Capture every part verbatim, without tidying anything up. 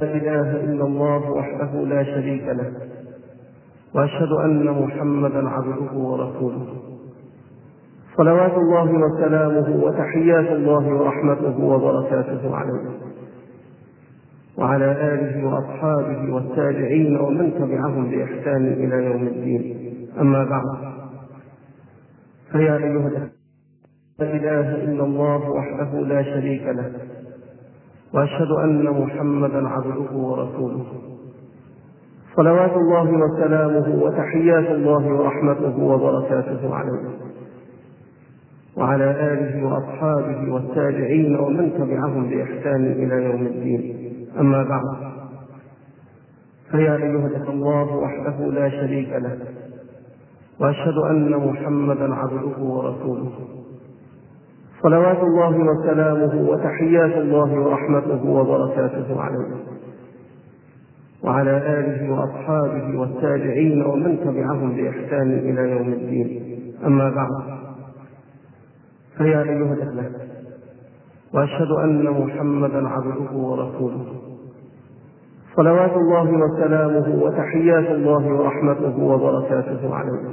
لا إله إلا الله وحده لا شريك له، وأشهد أن محمدا عبده ورسوله، صلوات الله وسلامه وتحيات الله ورحمته وبركاته عليه وعلى آله وأصحابه والتابعين ومن تبعهم بإحسان إلى يوم الدين. أما بعد، فيا أيها الأخوة، لا إله إلا الله وحده لا شريك له، وأشهد أن محمدا عبده ورسوله، صلوات الله وسلامه وتحيات الله ورحمته وبركاته عليه وعلى آله وأصحابه والتابعين ومن تبعهم بإحسان إلى يوم الدين. أما بعد، فيا أيها الأخوة، الله وحده لا شريك له، وأشهد أن محمدا عبده ورسوله، صلوات الله وسلامه وتحيات الله ورحمته وبركاته عليه وعلى آله وأصحابه والتابعين ومن تبعهم بإحسان إلى يوم الدين. أما بعد، فيا أيها الأخوة، وأشهد أن محمدا عبده ورسوله، صلوات الله وسلامه وتحيات الله ورحمته وبركاته عليه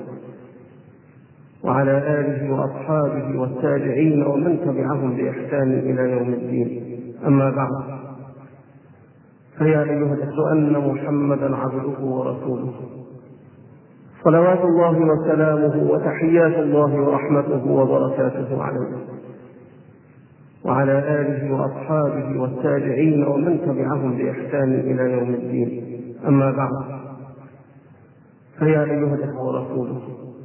وعلى آله وأصحابه والتابعين ومن تبعهم بإحسان إلى يوم الدين. أما بعد، فيا أيها الأخوة، أن محمدا عبده ورسوله، صلوات الله وسلامه وتحيات الله ورحمته وبركاته عليه وعلى آله وأصحابه والتابعين ومن تبعهم بإحسان إلى يوم الدين. أما بعد، فيا أيها الأخوة ورسوله،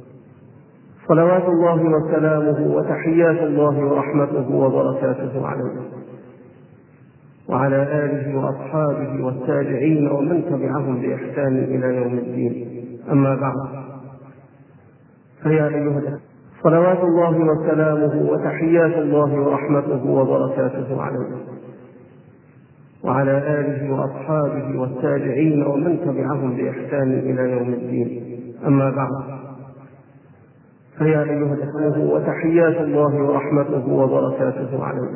صلوات الله وسلامه وتحيات الله ورحمته وبركاته عليه وعلى آله وأصحابه والتابعين ومن تبعهم بإحسان إلى يوم الدين. أما بعد، فيا أيها الأخوة، صلوات الله وسلامه وتحيات الله ورحمته وبركاته عليه وعلى آله وأصحابه والتابعين ومن تبعهم بإحسان إلى يوم الدين. أما بعد، فيا أيها الأخوة، وتحيات الله ورحمته وبركاته عليه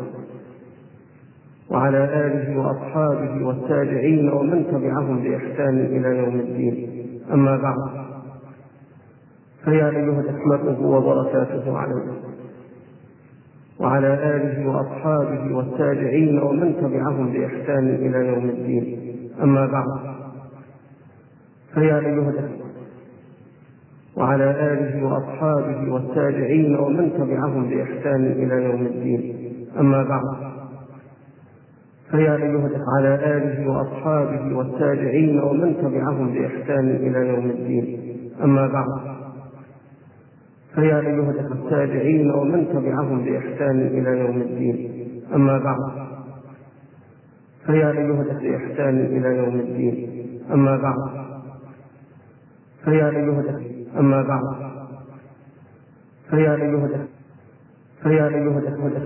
وعلى آله وأصحابه والتابعين ومن تبعهم بإحسان إلى يوم الدين. أما بعد، فيا أيها الأخوة، وبركاته عليه وعلى آله وأصحابه والتابعين ومن تبعهم بإحسان إلى يوم الدين. أما بعد، فيا أيها الأخوة، وعلى آله وأصحابه والتابعين ومن تبعهم بإحسان إلى يوم الدين. أما بعد، فيا أيها الأخوة، على آله وأصحابه والتابعين ومن تبعهم بإحسان إلى يوم الدين. أما بعد، فيا أيها الأخوة، التابعين ومن تبعهم بإحسان إلى يوم الدين. أما بعد، فيا أيها الأخوة، بإحسان إلى يوم الدين. أما بعد، فيا أيها الأخوة، أما بعد، فيا أيها الأخوة، فيا أيها الأخوة